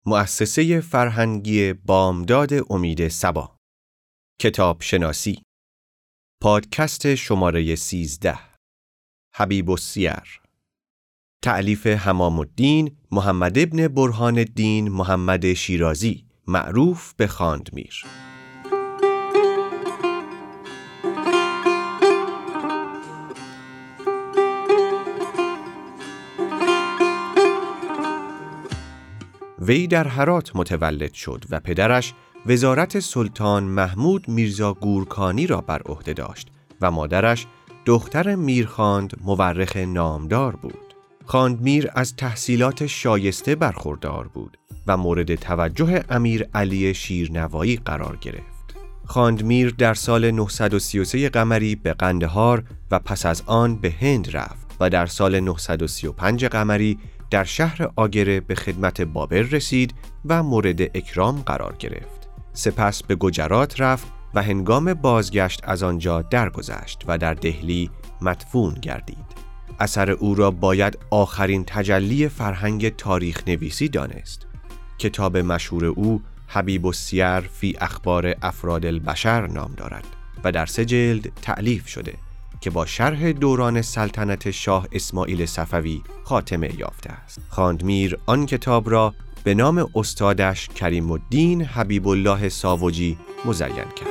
مؤسسه فرهنگی بامداد امید صبا. کتاب شناسی. پادکست شماره 13. حبیب السیر. تألیف همام الدین محمد ابن برهان الدین محمد شیرازی، معروف به خواندمیر. وی در هرات متولد شد و پدرش وزارت سلطان محمود میرزا گورکانی را بر عهده داشت و مادرش دختر میرخواند مورخ نامدار بود. خواندمیر از تحصیلات شایسته برخوردار بود و مورد توجه امیر علی شیرنوایی قرار گرفت. خواندمیر در سال 933 قمری به قندهار و پس از آن به هند رفت و در سال 935 قمری در شهر آگره به خدمت بابر رسید و مورد اکرام قرار گرفت. سپس به گجرات رفت و هنگام بازگشت از آنجا درگذشت و در دهلی مدفون گردید. اثر او را باید آخرین تجلی فرهنگ تاریخ نویسی دانست. کتاب مشهور او حبیب السیر فی اخبار افراد البشر نام دارد و در 3 جلد تألیف شده که با شرح دوران سلطنت شاه اسماعیل صفوی خاتمه یافته است. خواندمیر آن کتاب را به نام استادش کریم الدین حبیب الله ساوجی مزین کرد.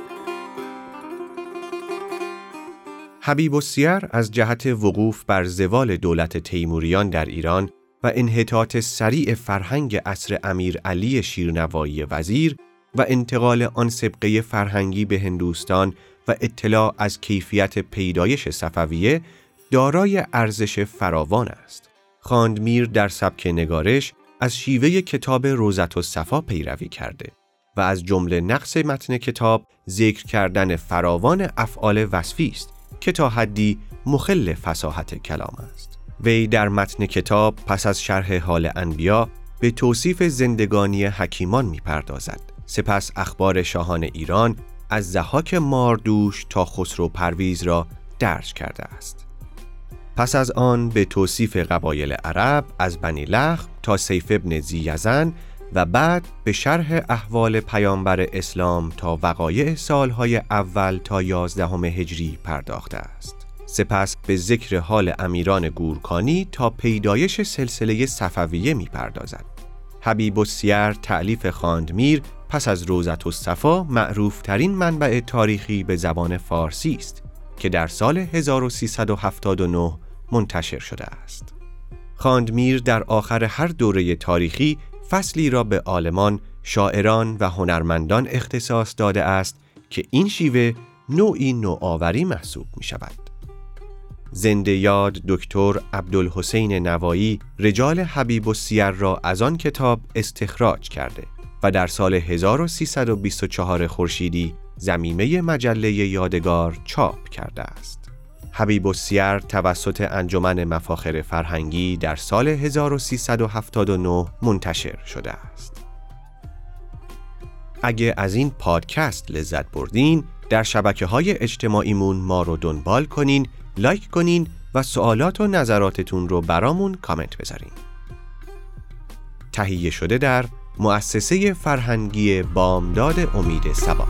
حبیب السیر از جهت وقوف بر زوال دولت تیموریان در ایران و انحطاط سریع فرهنگ عصر امیر علی شیرنوایی وزیر و انتقال آن سبقه فرهنگی به هندوستان و اطلاع از کیفیت پیدایش صفویه دارای ارزش فراوان است. خواندمیر در سبک نگارش از شیوه کتاب روضة الصفا پیروی کرده و از جمله نقص متن کتاب ذکر کردن فراوان افعال وصفی است که تا حدی مخل فصاحت کلام است. وی در متن کتاب پس از شرح حال انبیا به توصیف زندگانی حکیمان می‌پردازد. سپس اخبار شاهان ایران از ضحاک ماردوش تا خسرو پرویز را درج کرده است. پس از آن به توصیف قبایل عرب از بنی لخم تا سیف ابن ذی‌یزن و بعد به شرح احوال پیامبر اسلام تا وقایع سالهای اول تا 11 هجری پرداخته است. سپس به ذکر حال امیران گورکانی تا پیدایش سلسله صفویه می پردازد. حبیب السیر تألیف خواندمیر پس از روضة الصفا معروف ترین منبع تاریخی به زبان فارسی است که در سال 1379 منتشر شده است. خواندمیر در آخر هر دوره تاریخی فصلی را به عالمان، شاعران و هنرمندان اختصاص داده است که این شیوه نوعی نوآوری محسوب می شود. زنده یاد دکتر عبدالحسین نوایی رجال حبیب السیر را از آن کتاب استخراج کرده و در سال 1324 خورشیدی ضمیمه مجله یادگار چاپ کرده است. حبیب السیر توسط انجمن مفاخر فرهنگی در سال 1379 منتشر شده است. اگه از این پادکست لذت بردین، در شبکه‌های اجتماعیمون ما رو دنبال کنین، لایک کنین و سوالات و نظراتتون رو برامون کامنت بذارین. تهیه شده در مؤسسه فرهنگی بامداد امید صبا.